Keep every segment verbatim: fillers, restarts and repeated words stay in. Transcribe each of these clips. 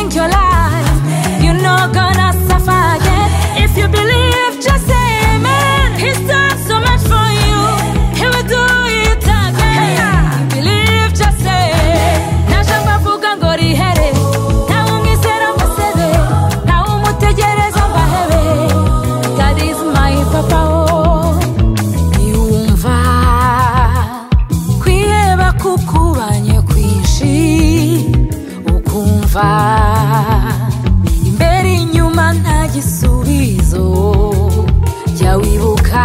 changing your life. You're not gonna suffer again. If you believe, just say amen. He's done so much for you. He will do it again. You believe, just say. Najamba vuga ngo rihere. Nawe umwizera musebe. Nawe umutegereza mbahebe. God is my papa. Yumva kwiheba kukubanye kwinshi ukumva imbere inyuma nta gisubizo jya wibuka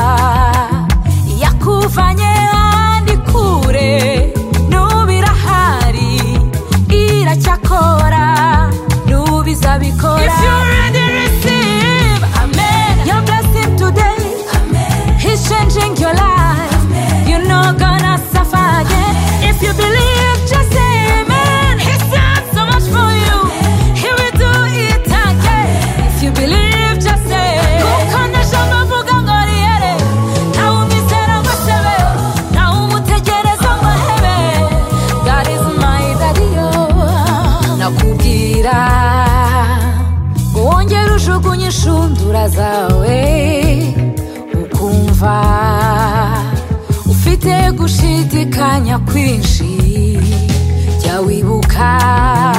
yakuvanye ahandi kure n'ubirahari iracyakora n'ubizabikora. If you're ready, receive. Amen. You're blessed today. Amen. He's changing your life. Amen. You're not gonna suffer again. If you believe, just say amen. He's done so much for you. Amen. He will do it again. Amen. If you believe, just say. Kuko najamba vuga ngo rihere. Nawe umwizera musebe. Nawe umutegereza mbahebe. God is my daddy. Nakubwira ngo wongere ujugunye inshundura zawe ukumva ufite gushidikanya kwinshi jya wibuka